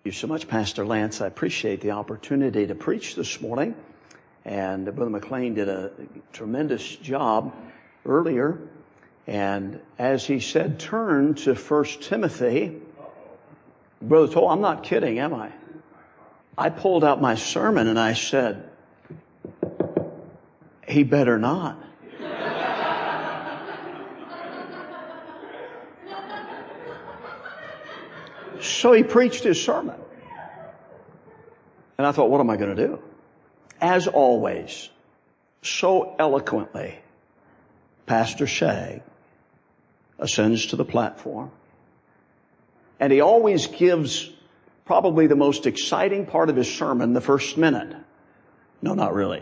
Thank you so much, Pastor Lance. I appreciate the opportunity to preach this morning. And Brother McLean did a tremendous job earlier. And as he said, turn to 1 Timothy. Brother Toll, I'm not kidding, am I? I pulled out my sermon and I said, he better not. So he preached his sermon. And I thought, what am I going to do? As always, so eloquently, Pastor Shag ascends to the platform. And he always gives probably the most exciting part of his sermon the first minute. No, not really.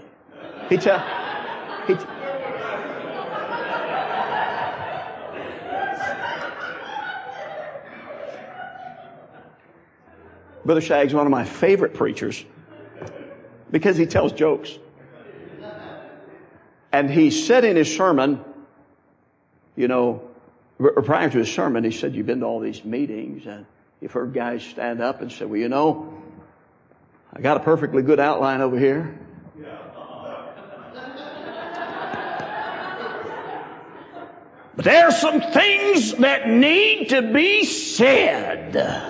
Brother Shag's one of my favorite preachers because he tells jokes. And he said in his sermon, prior to his sermon, he said, you've been to all these meetings and you've heard guys stand up and say, well, I got a perfectly good outline over here. But there are some things that need to be said.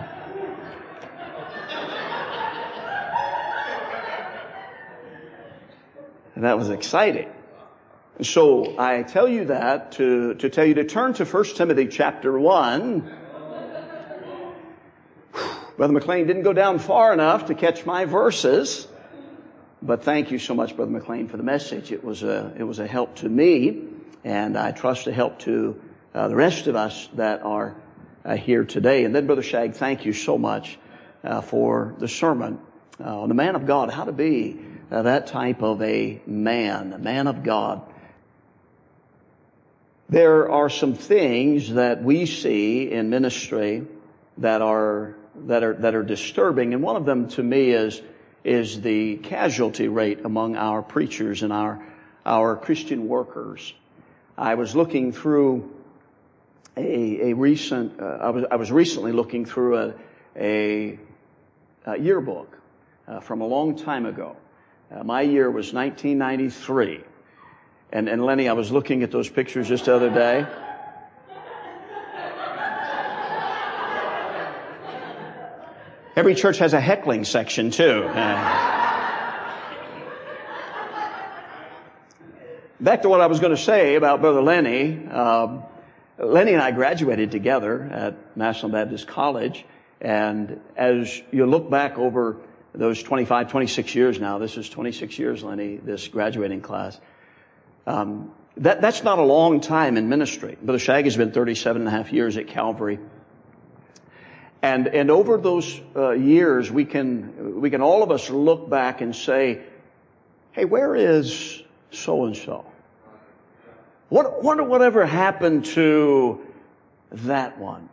And that was exciting. So I tell you that to tell you to turn to 1 Timothy chapter 1. Brother McLean didn't go down far enough to catch my verses. But thank you so much, Brother McLean, for the message. It was a help to me, and I trust a help to the rest of us that are here today. And then, Brother Shag, thank you so much for the sermon on the man of God, how to be that type of a man of God. There are some things that we see in ministry that are disturbing, and one of them to me is the casualty rate among our preachers and our Christian workers. I was looking through I was recently looking through a yearbook from a long time ago. My year was 1993. And Lenny, I was looking at those pictures just the other day. Every church has a heckling section too. Back to what I was going to say about Brother Lenny. Lenny and I graduated together at National Baptist College. And as you look back over those 25, 26 years now, this is 26 years, Lenny, this graduating class. That's not a long time in ministry. Brother Shag has been 37 and a half years at Calvary. And over those years, we can all of us look back and say, hey, where is so-and-so? Whatever happened to that one?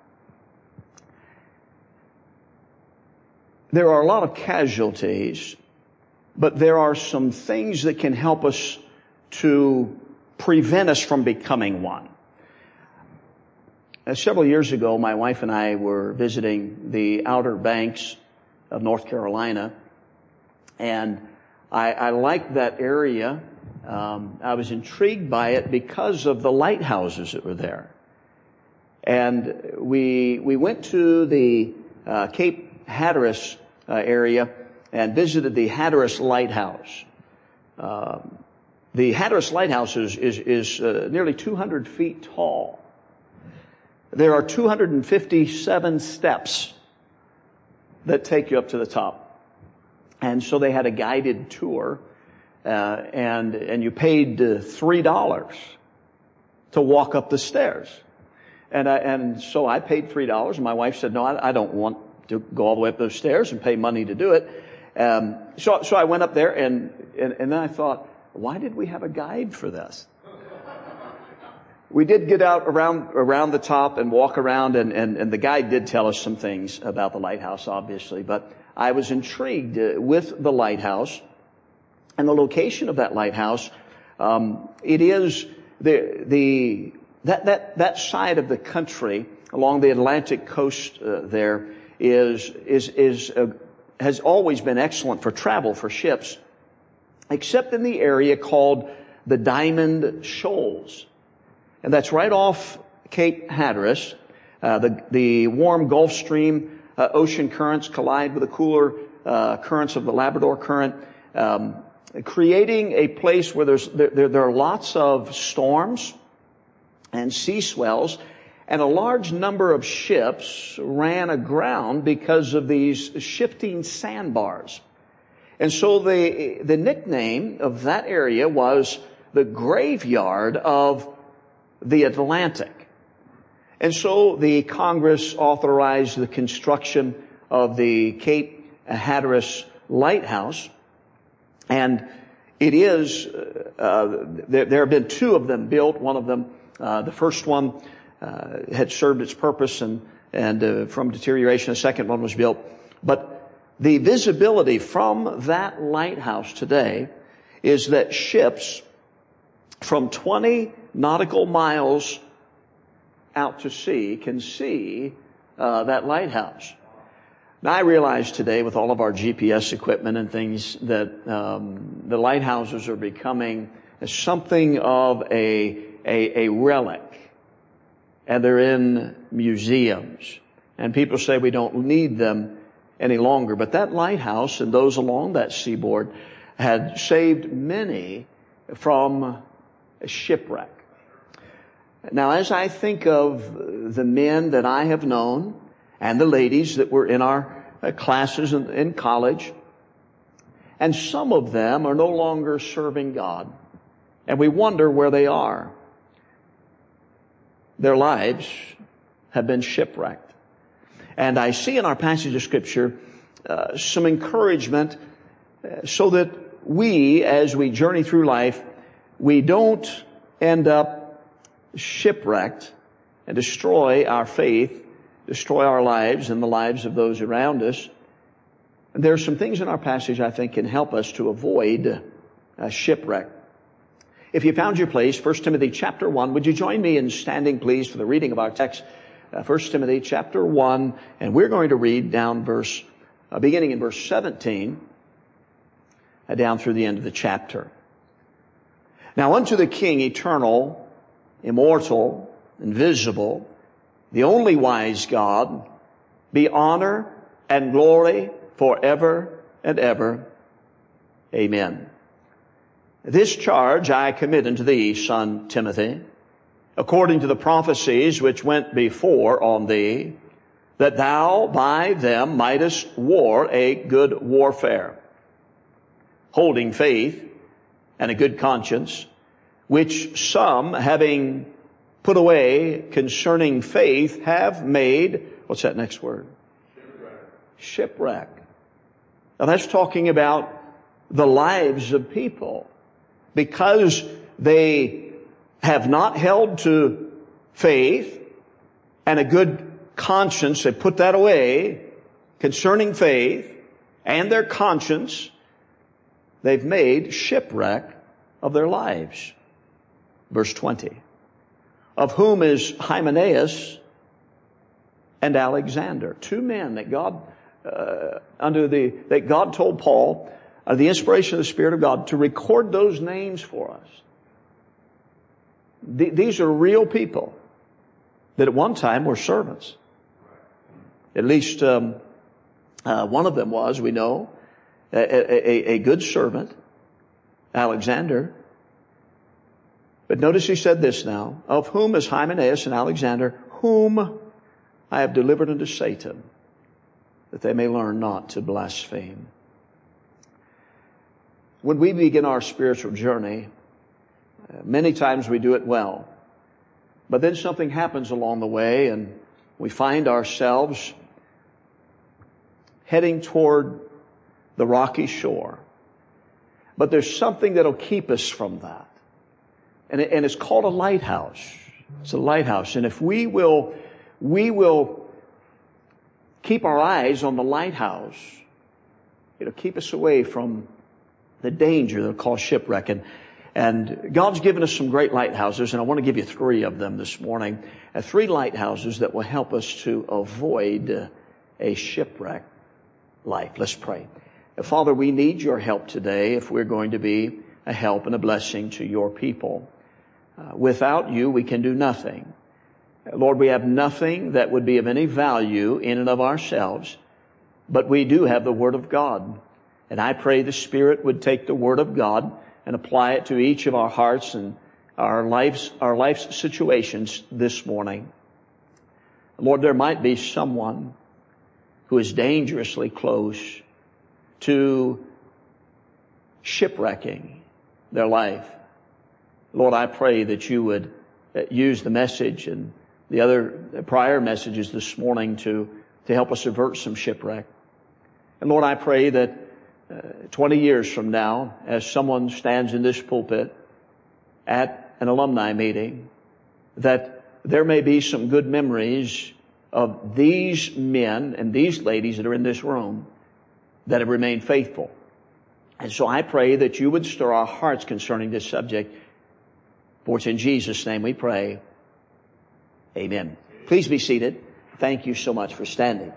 There are a lot of casualties, but there are some things that can help us to prevent us from becoming one. Several years ago, my wife and I were visiting the Outer Banks of North Carolina, and I liked that area. I was intrigued by it because of the lighthouses that were there. And we went to the Cape Hatteras area and visited the Hatteras Lighthouse. The Hatteras Lighthouse is nearly 200 feet tall. There are 257 steps that take you up to the top. And so they had a guided tour, and you paid $3 to walk up the stairs. And so I paid $3, and my wife said, no, I don't want to go all the way up those stairs and pay money to do it. So I went up there, and then I thought, why did we have a guide for this? We did get out around the top and walk around, and the guide did tell us some things about the lighthouse, obviously. But I was intrigued with the lighthouse and the location of that lighthouse. It is that side of the country along the Atlantic coast there has always been excellent for travel for ships, except in the area called the Diamond Shoals. And that's right off Cape Hatteras. The warm Gulf Stream ocean currents collide with the cooler currents of the Labrador Current, creating a place where there are lots of storms and sea swells, and a large number of ships ran aground because of these shifting sandbars. And so the nickname of that area was the graveyard of the Atlantic. And so the Congress authorized the construction of the Cape Hatteras Lighthouse. And it is, there have been two of them built. One of them, the first one, had served its purpose and from deterioration. The second one was built. But the visibility from that lighthouse today is that ships from 20 nautical miles out to sea can see that lighthouse. Now, I realize today with all of our GPS equipment and things that the lighthouses are becoming something of a relic. And they're in museums. And people say we don't need them any longer. But that lighthouse and those along that seaboard had saved many from a shipwreck. Now, as I think of the men that I have known and the ladies that were in our classes in college, and some of them are no longer serving God, and we wonder where they are. Their lives have been shipwrecked. And I see in our passage of Scripture some encouragement so that we, as we journey through life, we don't end up shipwrecked and destroy our faith, destroy our lives and the lives of those around us. And there are some things in our passage I think can help us to avoid shipwreck. If you found your place, 1 Timothy chapter 1, would you join me in standing, please, for the reading of our text? 1 Timothy chapter 1, and we're going to read down beginning in verse 17, down through the end of the chapter. Now unto the King, eternal, immortal, invisible, the only wise God, be honor and glory forever and ever. Amen. This charge I commit unto thee, son Timothy, according to the prophecies which went before on thee, that thou by them mightest war a good warfare, holding faith and a good conscience, which some, having put away concerning faith, have made, what's that next word? Shipwreck. Now that's talking about the lives of people. Because they have not held to faith and a good conscience, they put that away concerning faith and their conscience, they've made shipwreck of their lives. Verse 20. Of whom is Hymenaeus and Alexander, two men that God told Paul, the inspiration of the Spirit of God, to record those names for us. These are real people that at one time were servants. At least one of them was, we know, a good servant, Alexander. But notice he said this now, of whom is Hymenaeus and Alexander, whom I have delivered unto Satan, that they may learn not to blaspheme. When we begin our spiritual journey, many times we do it well. But then something happens along the way and we find ourselves heading toward the rocky shore. But there's something that'll keep us from that. And it's called a lighthouse. It's a lighthouse. And if we will keep our eyes on the lighthouse, it'll keep us away from the danger they'll call shipwreck. And God's given us some great lighthouses, and I want to give you three of them this morning. Three lighthouses that will help us to avoid a shipwreck life. Let's pray. Father, we need your help today if we're going to be a help and a blessing to your people. Without you, we can do nothing. Lord, we have nothing that would be of any value in and of ourselves, but we do have the Word of God. And I pray the Spirit would take the Word of God and apply it to each of our hearts and our life's situations this morning. Lord, there might be someone who is dangerously close to shipwrecking their life. Lord, I pray that you would use the message and the other prior messages this morning to help us avert some shipwreck. And Lord, I pray that 20 years from now, as someone stands in this pulpit at an alumni meeting, that there may be some good memories of these men and these ladies that are in this room that have remained faithful. And so I pray that you would stir our hearts concerning this subject. For it's in Jesus' name we pray. Amen. Please be seated. Thank you so much for standing.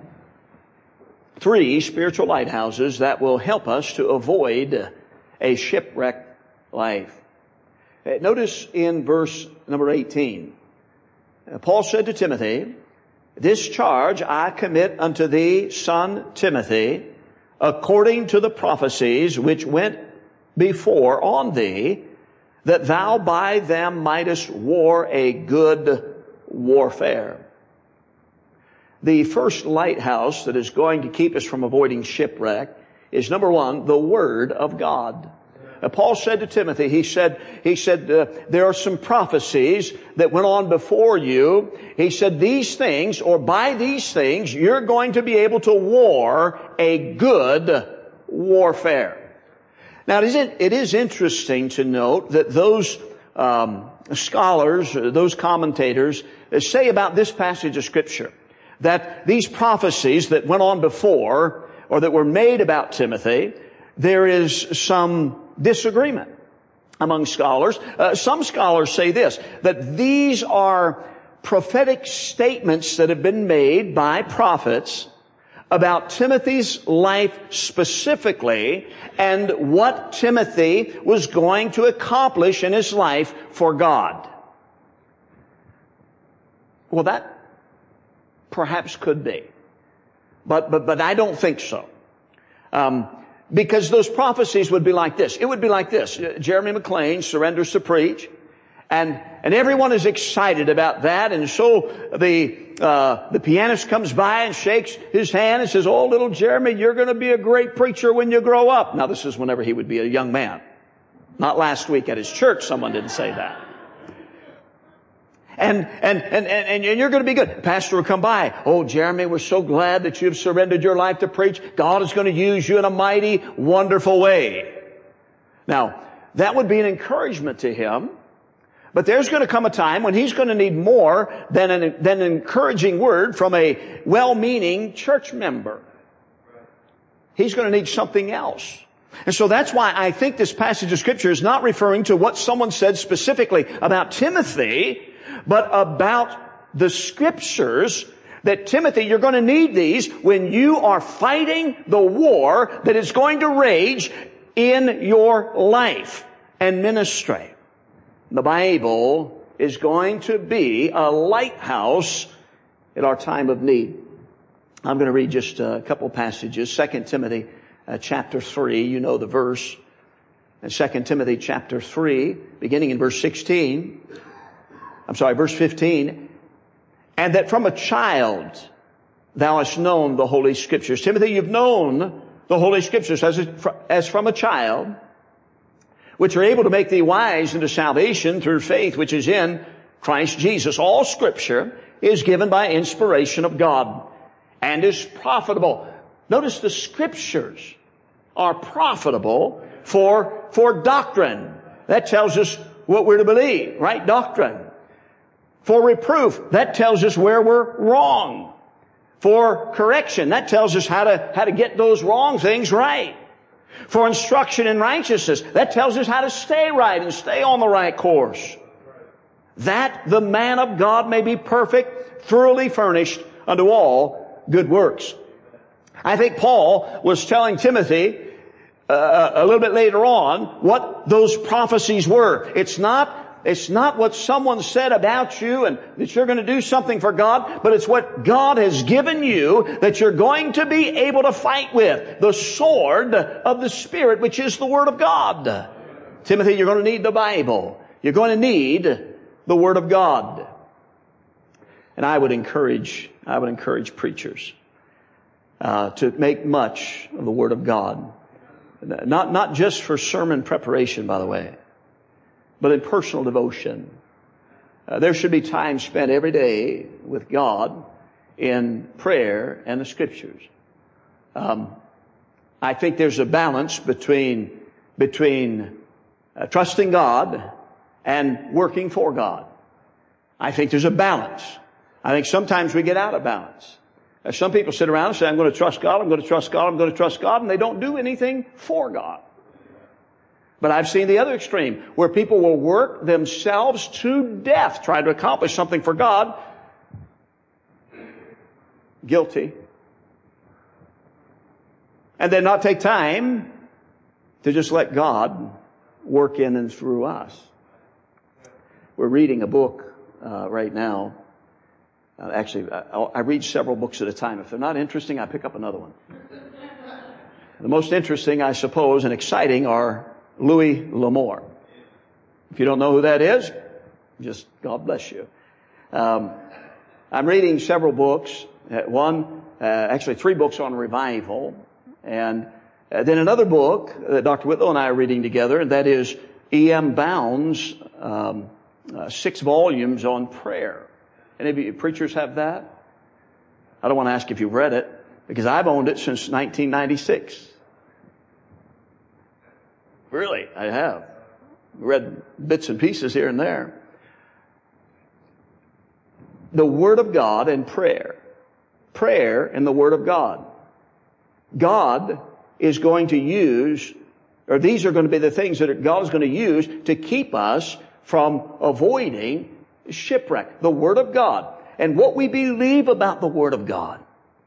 3 spiritual lighthouses that will help us to avoid a shipwrecked life. Notice in verse number 18, Paul said to Timothy, "This charge I commit unto thee, son Timothy, according to the prophecies which went before on thee, that thou by them mightest war a good warfare." The first lighthouse that is going to keep us from avoiding shipwreck is, number one, the Word of God. Paul said to Timothy, he said, there are some prophecies that went on before you. He said, these things, or by these things, you're going to be able to war a good warfare. Now, it is interesting to note that those scholars, those commentators, say about this passage of Scripture that these prophecies that went on before, or that were made about Timothy, there is some disagreement among scholars. Some scholars say this, that these are prophetic statements that have been made by prophets about Timothy's life specifically and what Timothy was going to accomplish in his life for God. Well, that perhaps could be. But I don't think so. Because those prophecies would be like this. It would be like this. Jeremy McLean surrenders to preach. And everyone is excited about that. And so the pianist comes by and shakes his hand and says, "Oh, little Jeremy, you're going to be a great preacher when you grow up." Now, this is whenever he would be a young man. Not last week at his church. Someone didn't say that. And you're going to be good. Pastor will come by. "Oh, Jeremy, we're so glad that you've surrendered your life to preach. God is going to use you in a mighty, wonderful way." Now, that would be an encouragement to him. But there's going to come a time when he's going to need more than an encouraging word from a well-meaning church member. He's going to need something else. And so that's why I think this passage of Scripture is not referring to what someone said specifically about Timothy, but about the Scriptures that, Timothy, you're going to need these when you are fighting the war that is going to rage in your life and ministry. The Bible is going to be a lighthouse in our time of need. I'm going to read just a couple passages. 2 Timothy chapter 3, you know the verse. And 2 Timothy chapter 3, beginning in verse 15. Verse 15. "And that from a child thou hast known the Holy Scriptures." Timothy, you've known the Holy Scriptures as from a child, which are able to make thee wise unto salvation through faith which is in Christ Jesus. All Scripture is given by inspiration of God and is profitable. Notice the Scriptures are profitable for doctrine. That tells us what we're to believe, right? Doctrine. For reproof, that tells us where we're wrong. For correction, that tells us how to get those wrong things right. For instruction in righteousness, that tells us how to stay right and stay on the right course. That the man of God may be perfect, thoroughly furnished unto all good works. I think Paul was telling Timothy a little bit later on what those prophecies were. It's not what someone said about you and that you're going to do something for God, but it's what God has given you that you're going to be able to fight with. The sword of the Spirit, which is the Word of God. Timothy, you're going to need the Bible. You're going to need the Word of God. And I would encourage preachers to make much of the Word of God. Not just for sermon preparation, by the way, but in personal devotion. There should be time spent every day with God in prayer and the Scriptures. I think there's a balance between trusting God and working for God. I think there's a balance. I think sometimes we get out of balance. Some people sit around and say, I'm going to trust God, I'm going to trust God, I'm going to trust God, and they don't do anything for God. But I've seen the other extreme, where people will work themselves to death trying to accomplish something for God. Guilty. And then not take time to just let God work in and through us. We're reading a book right now. Actually, I read several books at a time. If they're not interesting, I pick up another one. The most interesting, I suppose, and exciting are Louis L'Amour. If you don't know who that is, just God bless you. I'm reading several books. Actually 3 books on revival. And then another book that Dr. Whitlow and I are reading together, and that is E.M. Bounds' 6 volumes on prayer. Any of you preachers have that? I don't want to ask if you've read it, because I've owned it since 1996. Really, I have. Read bits and pieces here and there. The Word of God and prayer. Prayer and the Word of God. God is going to use, or these are going to be the things that God is going to use to keep us from avoiding shipwreck. The Word of God. And what we believe about the Word of God.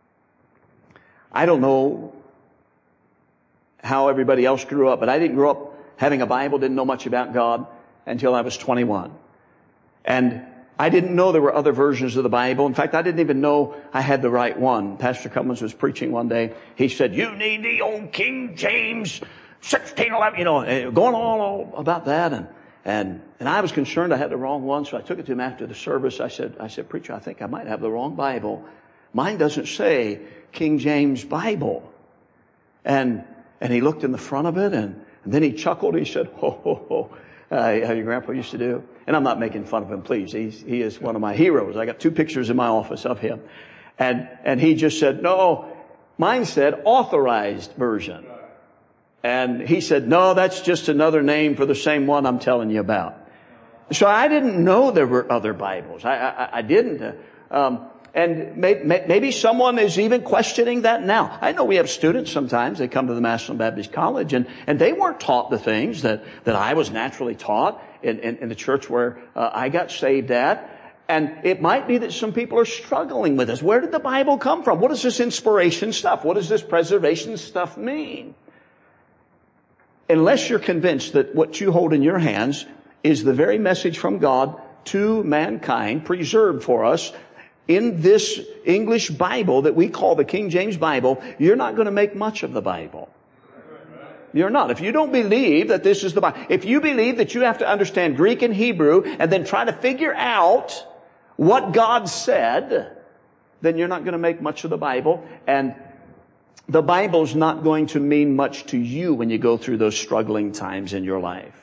I don't know how everybody else grew up, but I didn't grow up having a Bible, didn't know much about God until I was 21. And I didn't know there were other versions of the Bible. In fact, I didn't even know I had the right one. Pastor Cummins was preaching one day. He said, you need the old King James 1611, going on all about that. And I was concerned I had the wrong one, so I took it to him after the service. I said, preacher, I think I might have the wrong Bible. Mine doesn't say King James Bible. And he looked in the front of it, and then he chuckled. He said, ho, ho, ho, how your grandpa used to do. And I'm not making fun of him, please. He is one of my heroes. I got 2 pictures in my office of him. And he just said, no, mine said authorized version. And he said, no, that's just another name for the same one I'm telling you about. So I didn't know there were other Bibles. I didn't. And maybe someone is even questioning that now. I know we have students sometimes, they come to the Massillon Baptist College and they weren't taught the things that I was naturally taught in the church where I got saved at. And it might be that some people are struggling with this. Where did the Bible come from? What is this inspiration stuff? What does this preservation stuff mean? Unless you're convinced that what you hold in your hands is the very message from God to mankind, preserved for us in this English Bible that we call the King James Bible, you're not going to make much of the Bible. You're not. If you don't believe that this is the Bible, if you believe that you have to understand Greek and Hebrew and then try to figure out what God said, then you're not going to make much of the Bible. And the Bible's not going to mean much to you when you go through those struggling times in your life.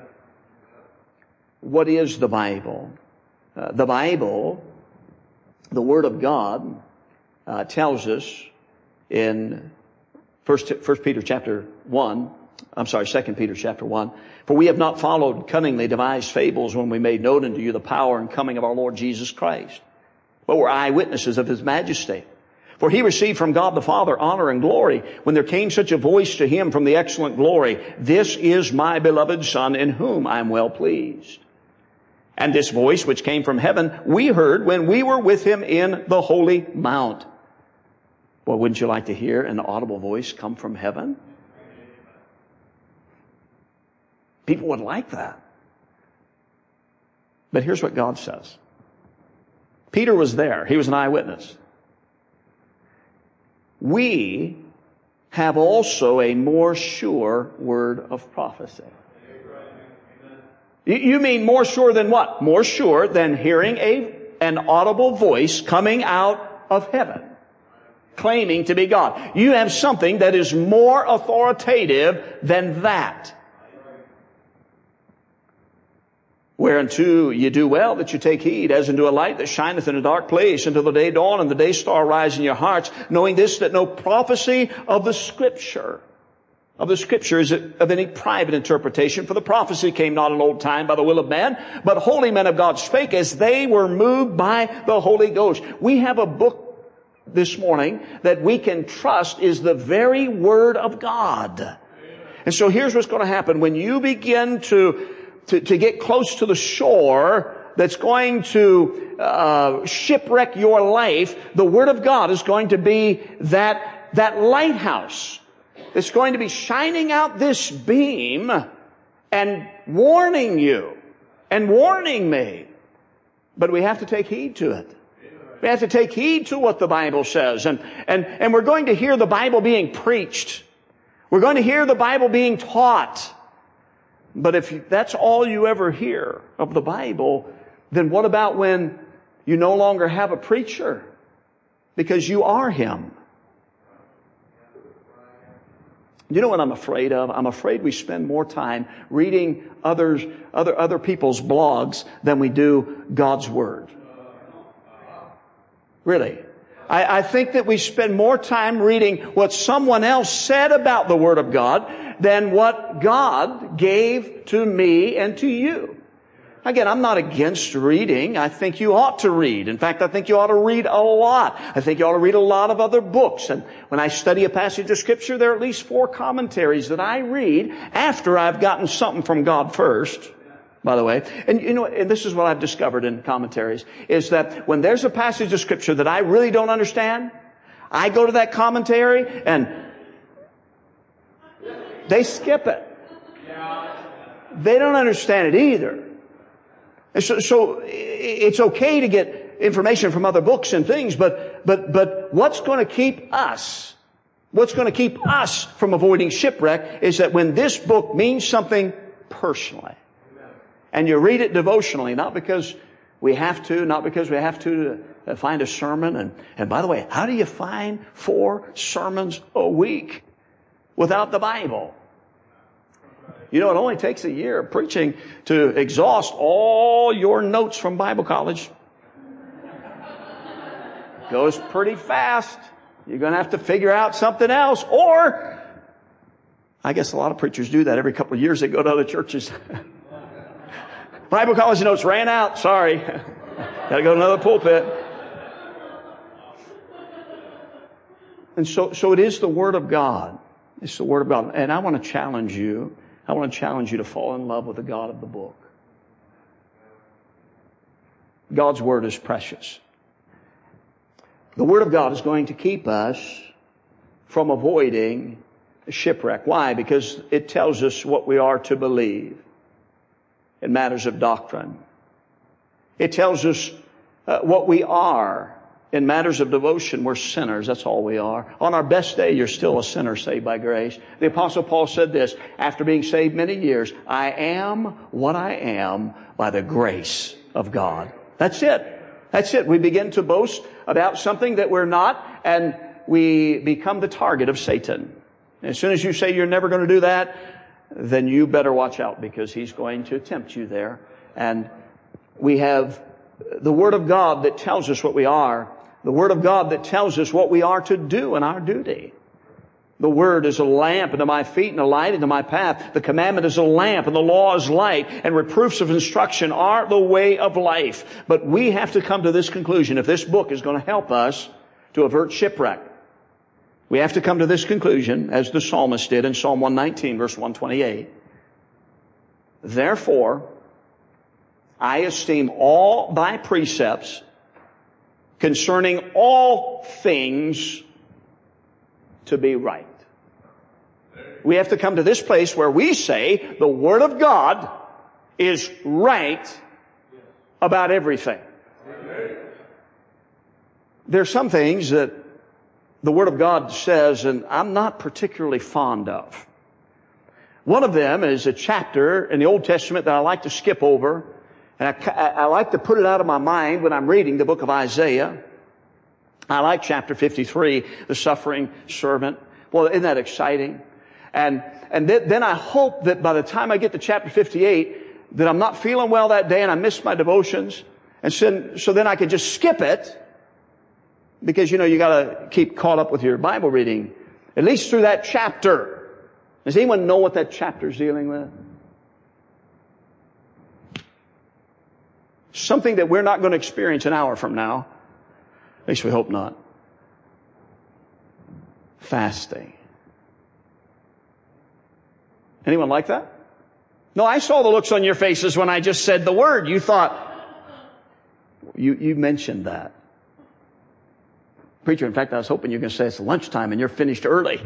What is the Bible? The Bible, the Word of God, tells us in 2 Peter chapter 1, for we have not followed cunningly devised fables when we made known unto you the power and coming of our Lord Jesus Christ, but were eyewitnesses of His majesty. For He received from God the Father honor and glory when there came such a voice to Him from the excellent glory, this is my beloved Son in whom I am well pleased. And this voice which came from heaven we heard when we were with Him in the holy mount. Well, wouldn't you like to hear an audible voice come from heaven? People would like that. But here's what God says. Peter was there. He was an eyewitness. We have also a more sure word of prophecy. You mean more sure than what? More sure than hearing an audible voice coming out of heaven, claiming to be God. You have something that is more authoritative than that. Whereunto you do well that you take heed, as unto a light that shineth in a dark place, until the day dawn and the day star rise in your hearts, knowing this, that no prophecy of the Scripture is of any private interpretation. For the prophecy came not in old time by the will of man, but holy men of God spake as they were moved by the Holy Ghost. We have a book this morning that we can trust is the very Word of God. And so here's what's going to happen. When you begin to get close to the shore that's going to shipwreck your life, the Word of God is going to be that lighthouse. It's going to be shining out this beam and warning you and warning me. But we have to take heed to it. We have to take heed to what the Bible says. And we're going to hear the Bible being preached. We're going to hear the Bible being taught. But if that's all you ever hear of the Bible, then what about when you no longer have a preacher? Because you are him. You know what I'm afraid of? I'm afraid we spend more time reading other people's blogs than we do God's Word. Really. I think that we spend more time reading what someone else said about the Word of God than what God gave to me and to you. Again, I'm not against reading. I think you ought to read. In fact, I think you ought to read a lot. I think you ought to read a lot of other books. And when I study a passage of Scripture, there are at least 4 commentaries that I read after I've gotten something from God first, by the way. And you know, and this is what I've discovered in commentaries, is that when there's a passage of Scripture that I really don't understand, I go to that commentary and they skip it. They don't understand it either. And so it's okay to get information from other books and things, but what's going to keep us from avoiding shipwreck is that when this book means something personally, and you read it devotionally, not because we have to find a sermon. And by the way, how do you find 4 sermons a week without the Bible? You know, it only takes a year of preaching to exhaust all your notes from Bible college. Goes pretty fast. You're going to have to figure out something else. Or, I guess a lot of preachers do that every couple of years. They go to other churches. Bible college notes ran out. Sorry. Got to go to another pulpit. And so it is the Word of God. It's the Word of God. And I want to challenge you. I want to challenge you to fall in love with the God of the book. God's Word is precious. The Word of God is going to keep us from avoiding shipwreck. Why? Because it tells us what we are to believe in matters of doctrine. It tells us what we are in matters of devotion. We're sinners. That's all we are. On our best day, you're still a sinner saved by grace. The Apostle Paul said this, after being saved many years, I am what I am by the grace of God. That's it. That's it. We begin to boast about something that we're not, and we become the target of Satan. As soon as you say you're never going to do that, then you better watch out, because he's going to tempt you there. And we have the Word of God that tells us what we are. The Word of God that tells us what we are to do in our duty. The Word is a lamp unto my feet and a light unto my path. The commandment is a lamp and the law is light, and reproofs of instruction are the way of life. But we have to come to this conclusion. If this book is going to help us to avert shipwreck, we have to come to this conclusion, as the psalmist did in Psalm 119, verse 128. Therefore, I esteem all thy precepts concerning all things to be right. We have to come to this place where we say the Word of God is right about everything. There's some things that the Word of God says, and I'm not particularly fond of. One of them is a chapter in the Old Testament that I like to skip over, and I like to put it out of my mind when I'm reading the book of Isaiah. I like chapter 53, the suffering servant. Well, isn't that exciting? And then I hope that by the time I get to chapter 58, that I'm not feeling well that day and I missed my devotions. And so then I can just skip it. Because, you gotta keep caught up with your Bible reading. At least through that chapter. Does anyone know what that chapter is dealing with? Something that we're not going to experience an hour from now. At least we hope not. Fasting. Anyone like that? No, I saw the looks on your faces when I just said the word. You thought, you mentioned that. Preacher, in fact, I was hoping you were going to say it's lunchtime and you're finished early.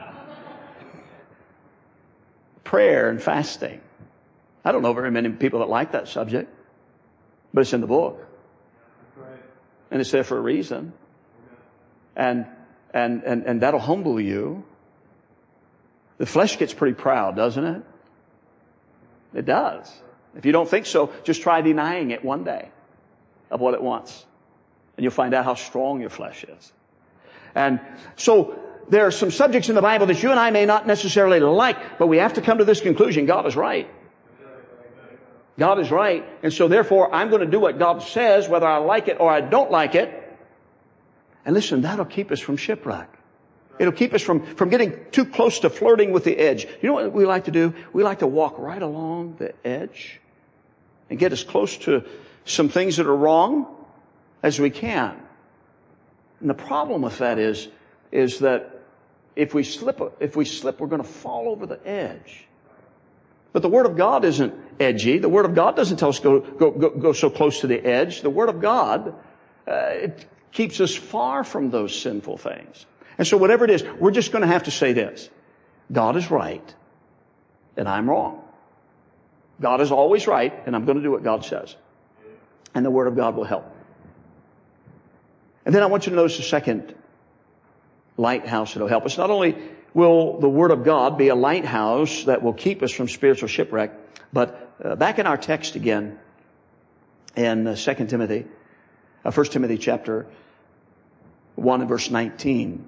Prayer and fasting. I don't know very many people that like that subject, but it's in the book. And it's there for a reason. And that'll humble you. The flesh gets pretty proud, doesn't it? It does. If you don't think so, just try denying it one day of what it wants. And you'll find out how strong your flesh is. And so there are some subjects in the Bible that you and I may not necessarily like, but we have to come to this conclusion. God is right. God is right. And so therefore, I'm going to do what God says, whether I like it or I don't like it. And listen, that'll keep us from shipwreck. It'll keep us from getting too close to flirting with the edge. You know what we like to do? We like to walk right along the edge and get as close to some things that are wrong as we can. And the problem with that is that if we slip, we're going to fall over the edge. But the Word of God isn't edgy. The Word of God doesn't tell us go so close to the edge. The Word of God, it keeps us far from those sinful things. And so whatever it is, we're just going to have to say this. God is right, and I'm wrong. God is always right, and I'm going to do what God says. And the Word of God will help. And then I want you to notice the second lighthouse that will help us. Not only will the Word of God be a lighthouse that will keep us from spiritual shipwreck, but back in our text again, in 1 Timothy chapter 1 and verse 19.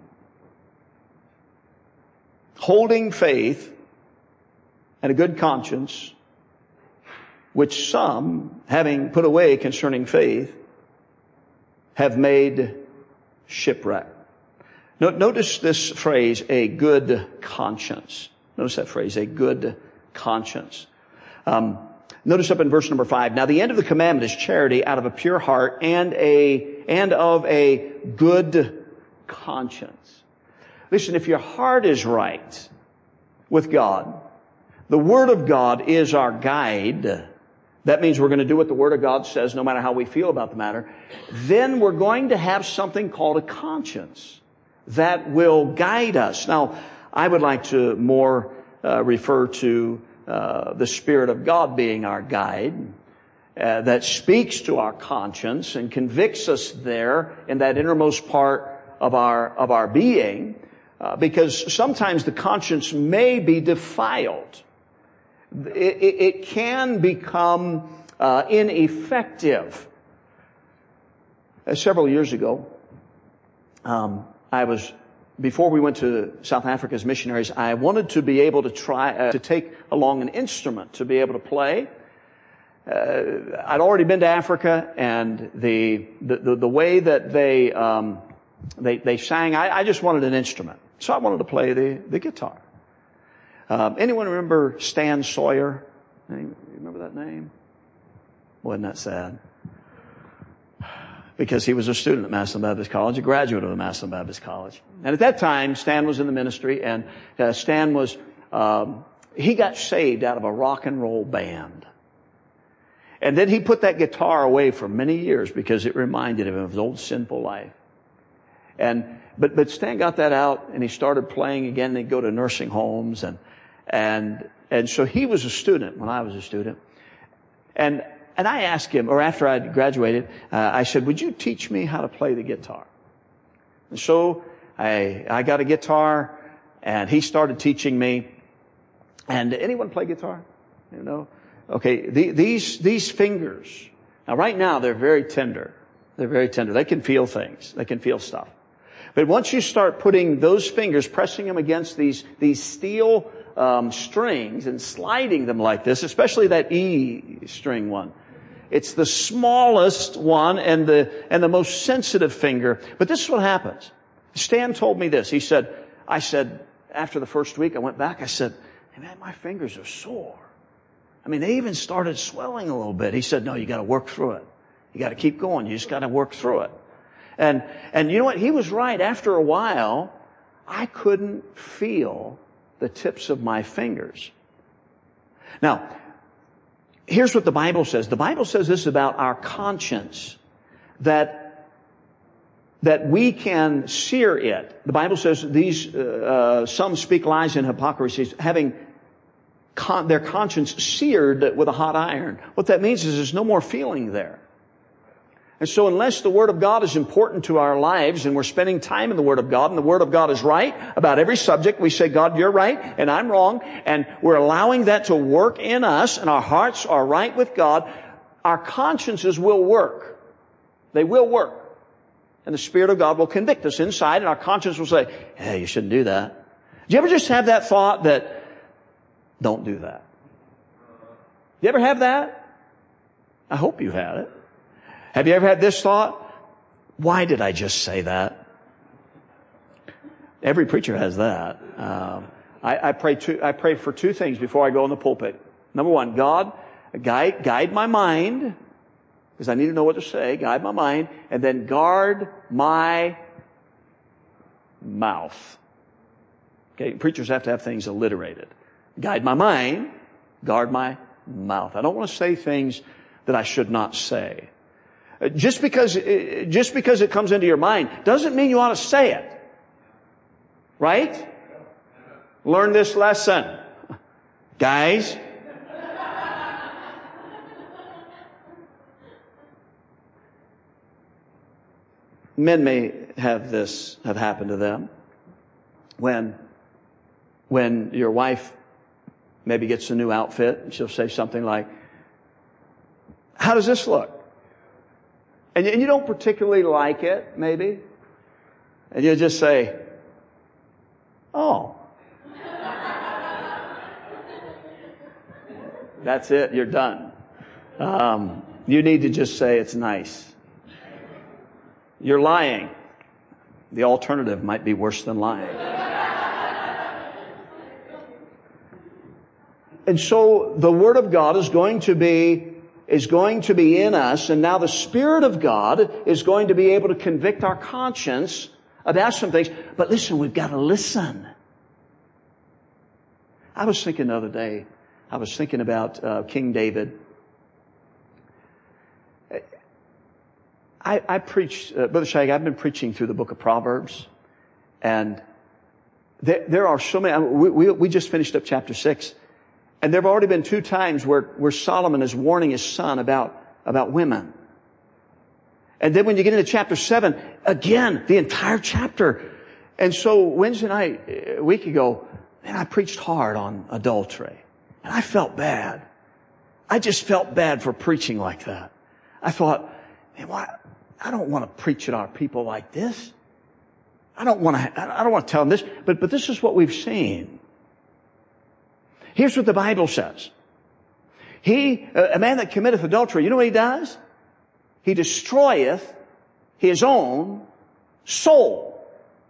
Holding faith and a good conscience, which some, having put away concerning faith, have made shipwreck. Notice this phrase, a good conscience. Notice that phrase, a good conscience. Notice up in verse number 5. Now the end of the commandment is charity out of a pure heart and of a good conscience. Listen, if your heart is right with God, the Word of God is our guide. That means we're going to do what the Word of God says no matter how we feel about the matter. Then we're going to have something called a conscience that will guide us. Now, I would like to more refer to the Spirit of God being our guide, that speaks to our conscience and convicts us there in that innermost part of our being, because sometimes the conscience may be defiled. It can become ineffective. Several years ago, before we went to South Africa as missionaries, I wanted to be able to try to take along an instrument to be able to play. I'd already been to Africa, and the way that they sang, I just wanted an instrument. So I wanted to play the guitar. Anyone remember Stan Sawyer? You remember that name? Wasn't that sad? Because he was a student at Massillon Baptist College, a graduate of the Massillon Baptist College. And at that time, Stan was in the ministry, and Stan was, he got saved out of a rock and roll band. And then he put that guitar away for many years because it reminded him of his old sinful life. But Stan got that out and he started playing again. They'd go to nursing homes and so he was a student when I was a student. And I asked him, or after I graduated, I said, would you teach me how to play the guitar? And so I got a guitar and he started teaching me. And anyone play guitar? You know? Okay, these fingers. Now right now they're very tender. They're very tender. They can feel things. They can feel stuff. But once you start putting those fingers, pressing them against these steel strings and sliding them like this, especially that E string one. It's the smallest one and the most sensitive finger. But this is what happens. Stan told me this. I said, after the first week, I went back, I said, hey man, my fingers are sore. I mean, they even started swelling a little bit. He said, no, you got to work through it. You got to keep going. You just got to work through it. And you know what? He was right. After a while, I couldn't feel the tips of my fingers. Now, here's what the Bible says. The Bible says this about our conscience, that we can sear it. The Bible says some speak lies and hypocrisies, having their conscience seared with a hot iron. What that means is there's no more feeling there. And so unless the Word of God is important to our lives and we're spending time in the Word of God and the Word of God is right about every subject, we say, God, you're right and I'm wrong, and we're allowing that to work in us and our hearts are right with God, our consciences will work. They will work. And the Spirit of God will convict us inside and our conscience will say, hey, you shouldn't do that. Do you ever just have that thought that, don't do that? Do you ever have that? I hope you've had it. Have you ever had this thought? Why did I just say that? Every preacher has that. I pray for two things before I go in the pulpit. Number one, God, guide my mind, because I need to know what to say. Guide my mind, and then guard my mouth. Okay, preachers have to have things alliterated. Guide my mind, guard my mouth. I don't want to say things that I should not say. Just because it comes into your mind doesn't mean you ought to say it. Right? Learn this lesson. Guys. Men may have happened to them. When your wife maybe gets a new outfit, and she'll say something like, how does this look? And you don't particularly like it, maybe. And you'll just say, oh. That's it. You're done. You need to just say it's nice. You're lying. The alternative might be worse than lying. And so the Word of God is going to be in us, and now the Spirit of God is going to be able to convict our conscience about some things. But listen, we've got to listen. I was thinking the other day, about King David. I preached, Brother Shag, I've been preaching through the book of Proverbs, and there are so many. We just finished up chapter 6. And there have already been 2 times where Solomon is warning his son about women. And then when you get into chapter 7, again, the entire chapter. And so Wednesday night, a week ago, man, I preached hard on adultery. And I felt bad. I just felt bad for preaching like that. I thought, man, why? I don't want to preach at our people like this. I don't want to tell them this. But this is what we've seen. Here's what the Bible says. A man that committeth adultery, you know what he does? He destroyeth his own soul.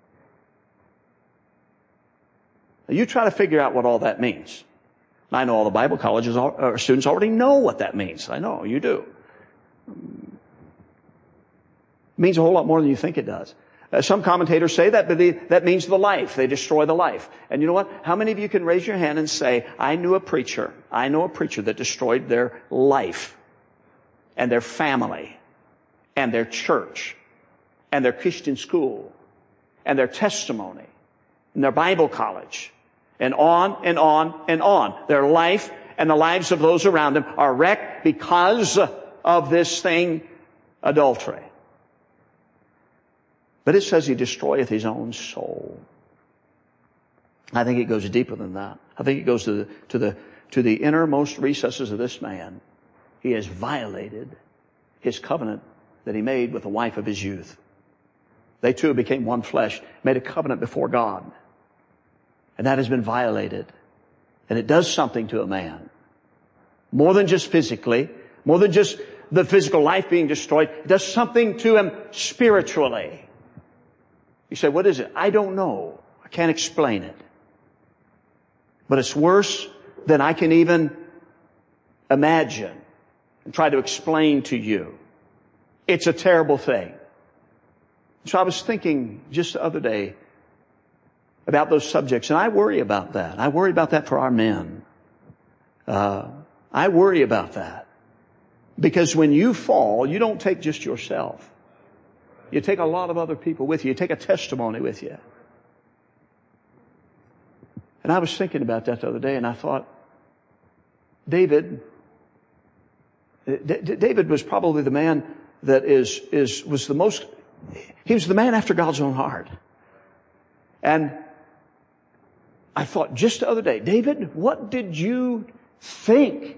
Now you try to figure out what all that means. I know all the Bible colleges or students already know what that means. I know, you do. It means a whole lot more than you think it does. Some commentators say that means the life. They destroy the life. And you know what? How many of you can raise your hand and say, I know a preacher that destroyed their life and their family and their church and their Christian school and their testimony and their Bible college and on and on and on. Their life and the lives of those around them are wrecked because of this thing, adultery. But it says he destroyeth his own soul. I think it goes deeper than that. I think it goes to the innermost recesses of this man. He has violated his covenant that he made with the wife of his youth. They two became one flesh, made a covenant before God. And that has been violated. And it does something to a man. More than just physically, more than just the physical life being destroyed, it does something to him spiritually. You say, what is it? I don't know. I can't explain it. But it's worse than I can even imagine and try to explain to you. It's a terrible thing. So I was thinking just the other day about those subjects, and I worry about that. I worry about that for our men. I worry about that. Because when you fall, you don't take just yourself. You take a lot of other people with you. You take a testimony with you. And I was thinking about that the other day, and I thought, David was probably the man that was the most, he was the man after God's own heart. And I thought just the other day, David, what did you think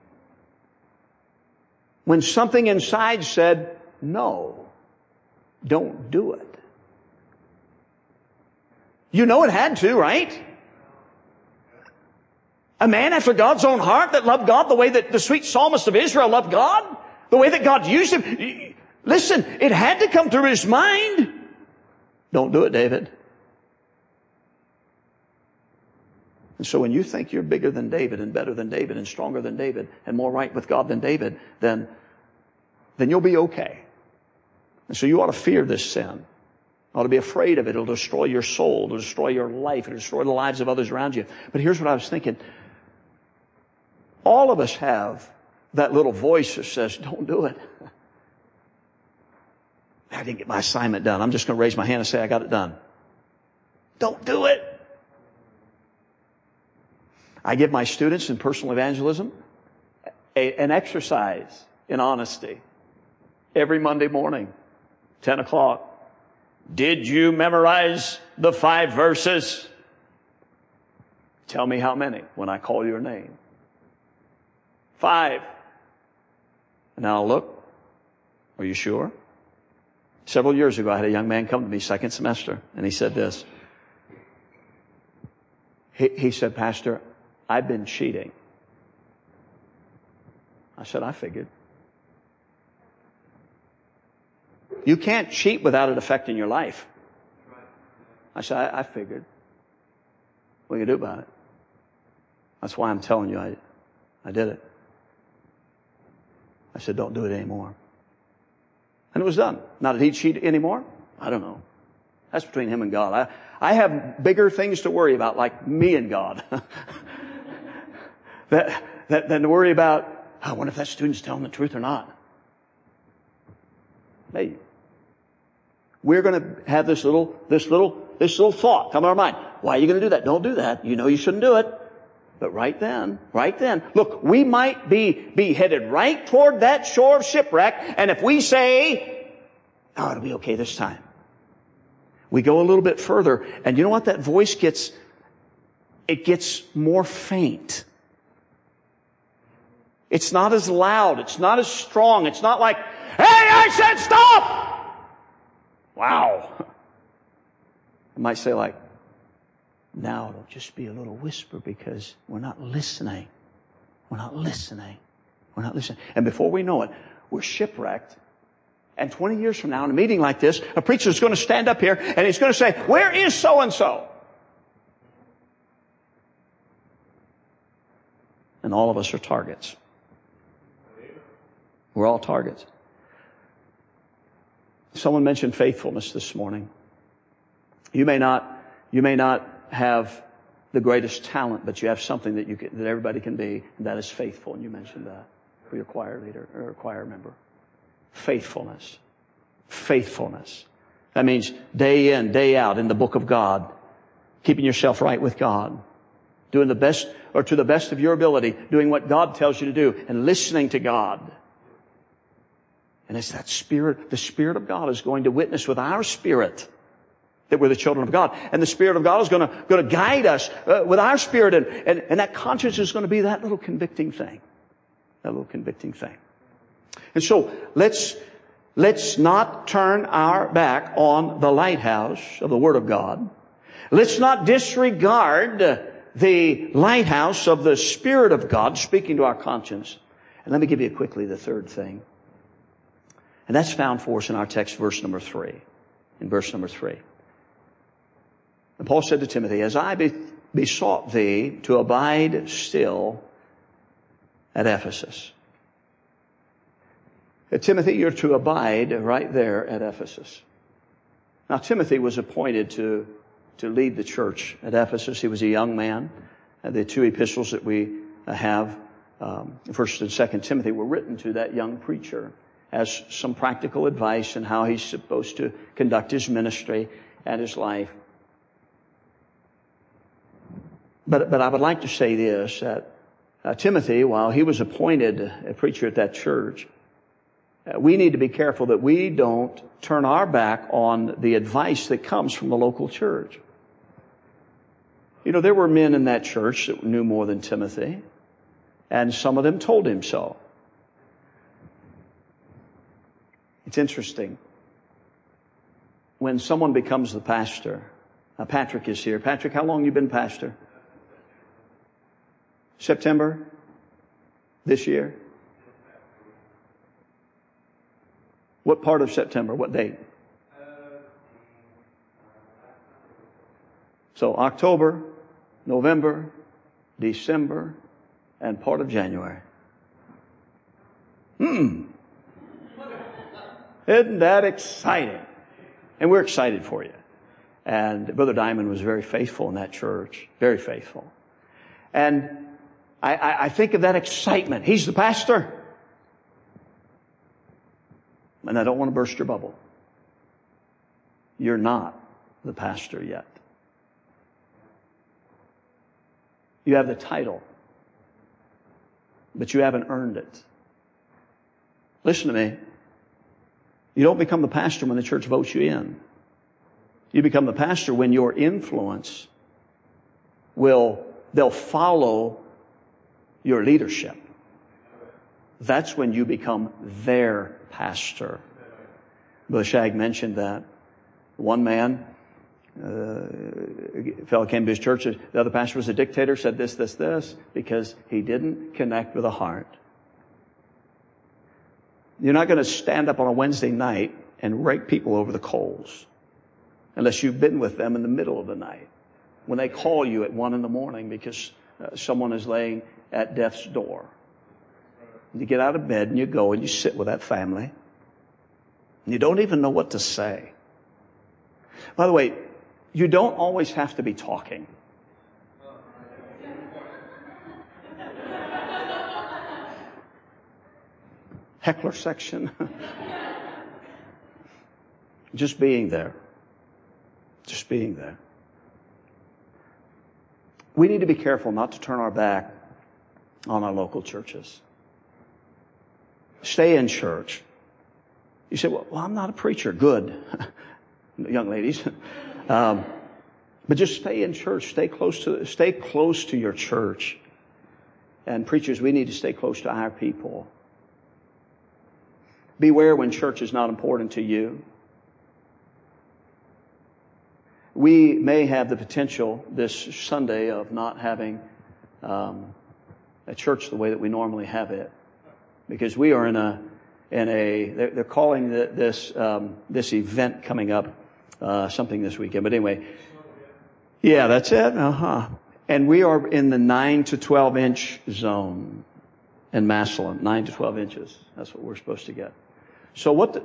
when something inside said, no, don't do it? You know it had to, right? A man after God's own heart that loved God the way that the sweet psalmist of Israel loved God, the way that God used him. Listen, it had to come through his mind. Don't do it, David. And so when you think you're bigger than David and better than David and stronger than David and more right with God than David, then you'll be okay. And so you ought to fear this sin. You ought to be afraid of it. It'll destroy your soul. It'll destroy your life. It'll destroy the lives of others around you. But here's what I was thinking. All of us have that little voice that says, don't do it. I didn't get my assignment done. I'm just going to raise my hand and say I got it done. Don't do it. I give my students in personal evangelism an exercise in honesty every Monday morning, 10 o'clock. Did you memorize the 5 verses? Tell me how many when I call your name. 5. And now I'll look. Are you sure? Several years ago, I had a young man come to me second semester, and he said this. He said, Pastor, I've been cheating. I said, I figured. You can't cheat without it affecting your life. I said, I figured. What do you do about it? That's why I'm telling you I did it. I said, don't do it anymore. And it was done. Now, did he cheat anymore? I don't know. That's between him and God. I have bigger things to worry about, like me and God, than to worry about, I wonder if that student's telling the truth or not. Hey, we're going to have this little thought come in our mind. Why are you going to do that? Don't do that. You know you shouldn't do it. But right then, look, we might be headed right toward that shore of shipwreck, and if we say, oh, it'll be okay this time, we go a little bit further, and you know what? That voice gets more faint. It's not as loud. It's not as strong. It's not like, hey, I said stop! Wow. It might say like, now it'll just be a little whisper because we're not listening. We're not listening. We're not listening. And before we know it, we're shipwrecked. And 20 years from now, in a meeting like this, a preacher is going to stand up here and he's going to say, where is so-and-so? And all of us are targets. We're all targets. Someone mentioned faithfulness this morning. You may not have the greatest talent, but you have something that that everybody can be, and that is faithful. And you mentioned that for your choir leader or choir member. Faithfulness. Faithfulness. That means day in, day out in the book of God, keeping yourself right with God, doing the best, or to the best of your ability, doing what God tells you to do, and listening to God. And it's that Spirit, the Spirit of God is going to witness with our spirit that we're the children of God. And the Spirit of God is going to guide us with our spirit. And that conscience is going to be that little convicting thing. That little convicting thing. And so let's not turn our back on the lighthouse of the Word of God. Let's not disregard the lighthouse of the Spirit of God speaking to our conscience. And let me give you quickly the third thing. And that's found for us in our text, verse number 3. In verse number 3. And Paul said to Timothy, as I besought thee to abide still at Ephesus. Timothy, you're to abide right there at Ephesus. Now, Timothy was appointed to lead the church at Ephesus. He was a young man. The two epistles that we have, 1st and 2nd Timothy, were written to that young preacher as some practical advice on how he's supposed to conduct his ministry and his life. But I would like to say this, that Timothy, while he was appointed a preacher at that church, we need to be careful that we don't turn our back on the advice that comes from the local church. You know, there were men in that church that knew more than Timothy, and some of them told him so. It's interesting. When someone becomes the pastor, Patrick is here. Patrick, how long have you been pastor? September this year? What part of September? What date? So October, November, December, and part of January. Isn't that exciting? And we're excited for you. And Brother Diamond was very faithful in that church. Very faithful. And I think of that excitement. He's the pastor. And I don't want to burst your bubble. You're not the pastor yet. You have the title, but you haven't earned it. Listen to me. You don't become the pastor when the church votes you in. You become the pastor when your influence they'll follow your leadership. That's when you become their pastor. Brother Shag mentioned that. One man, a fellow came to his church, the other pastor was a dictator, said this, because he didn't connect with the heart. You're not going to stand up on a Wednesday night and rake people over the coals unless you've been with them in the middle of the night. When they call you at 1 a.m. because someone is laying at death's door. You get out of bed and you go and you sit with that family. And you don't even know what to say. By the way, you don't always have to be talking. Heckler section. Just being there. Just being there. We need to be careful not to turn our back on our local churches. Stay in church. You say, well, I'm not a preacher. Good. Young ladies. But just stay in church. Stay close to your church. And preachers, we need to stay close to our people. Beware when church is not important to you. We may have the potential this Sunday of not having a church the way that we normally have it, because we are they're calling this event coming up something this weekend. But anyway, yeah, that's it. And we are in the 9 to 12 inch zone in Massillon. 9 to 12 inches. That's what we're supposed to get. So what?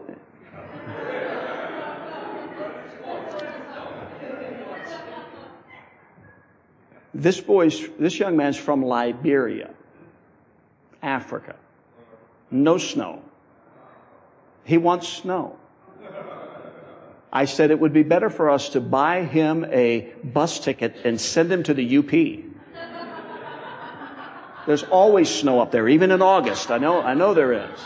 This young man's from Liberia, Africa. No snow. He wants snow. I said it would be better for us to buy him a bus ticket and send him to the UP. There's always snow up there, even in August. I know there is.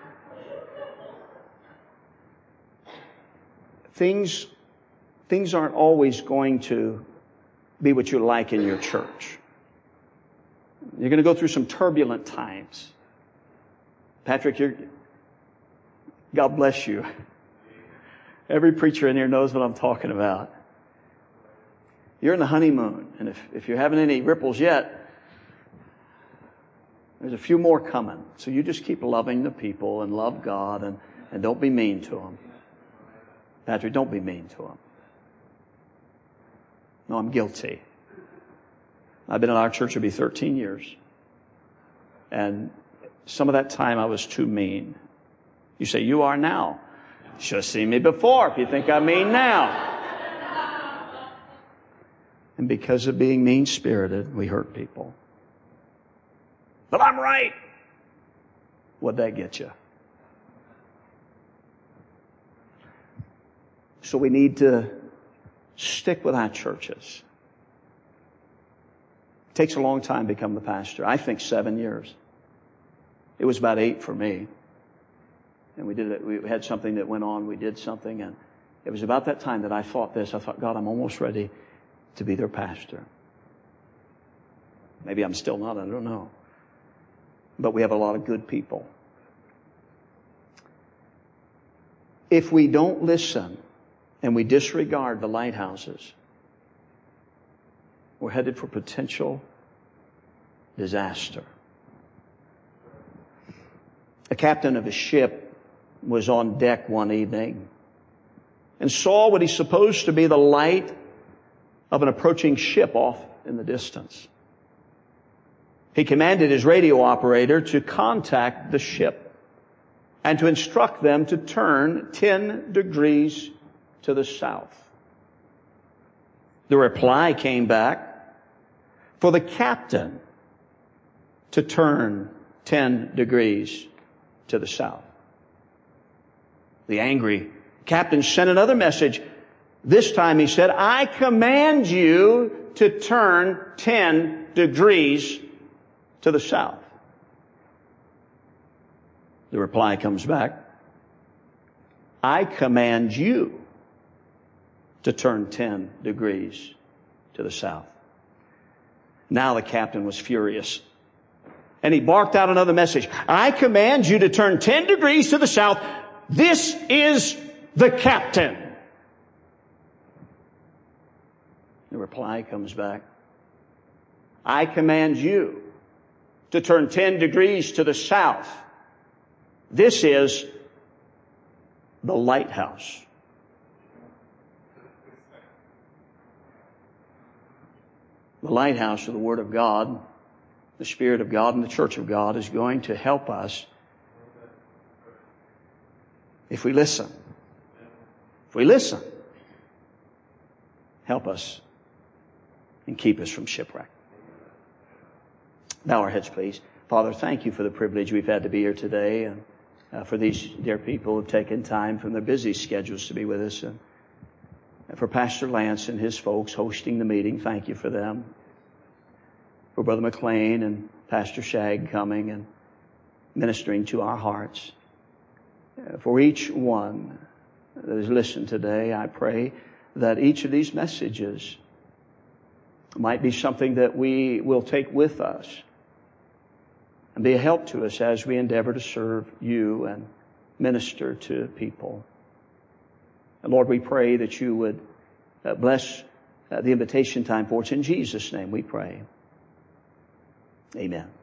Things aren't always going to be what you like in your church. You're going to go through some turbulent times. Patrick, God bless you. Every preacher in here knows what I'm talking about. You're in the honeymoon, and if you're having any ripples yet, there's a few more coming. So you just keep loving the people and love God and don't be mean to them. Patrick, don't be mean to them. No, I'm guilty. I've been in our church, it'll be 13 years. And some of that time I was too mean. You say, you are now. You should have seen me before if you think I'm mean now. And because of being mean-spirited, we hurt people. But I'm right. What'd that get you? So we need to stick with our churches. It takes a long time to become the pastor. I think 7 years. It was about 8 for me. And we did it. We had something that went on. We did something. And it was about that time that I thought this. I thought, God, I'm almost ready to be their pastor. Maybe I'm still not. I don't know. But we have a lot of good people. If we don't listen and we disregard the lighthouses, we're headed for potential disaster. A captain of a ship was on deck one evening and saw what he supposed to be the light of an approaching ship off in the distance. He commanded his radio operator to contact the ship and to instruct them to turn 10 degrees to the south. The reply came back for the captain to turn 10 degrees to the south. The angry captain sent another message. This time he said, I command you to turn 10 degrees to the south. The reply comes back, I command you to turn 10 degrees to the south. Now the captain was furious. And he barked out another message. I command you to turn 10 degrees to the south. This is the captain. The reply comes back. I command you to turn 10 degrees to the south. This is the lighthouse. The lighthouse of the Word of God, the Spirit of God, and the Church of God is going to help us if we listen. If we listen, help us and keep us from shipwreck. Bow our heads, please. Father, thank you for the privilege we've had to be here today, and for these dear people who have taken time from their busy schedules to be with us. And for Pastor Lance and his folks hosting the meeting, thank you for them. For Brother McLean and Pastor Shag coming and ministering to our hearts. For each one that has listened today, I pray that each of these messages might be something that we will take with us and be a help to us as we endeavor to serve you and minister to people. And Lord, we pray that you would bless the invitation time for us. In Jesus' name we pray. Amen.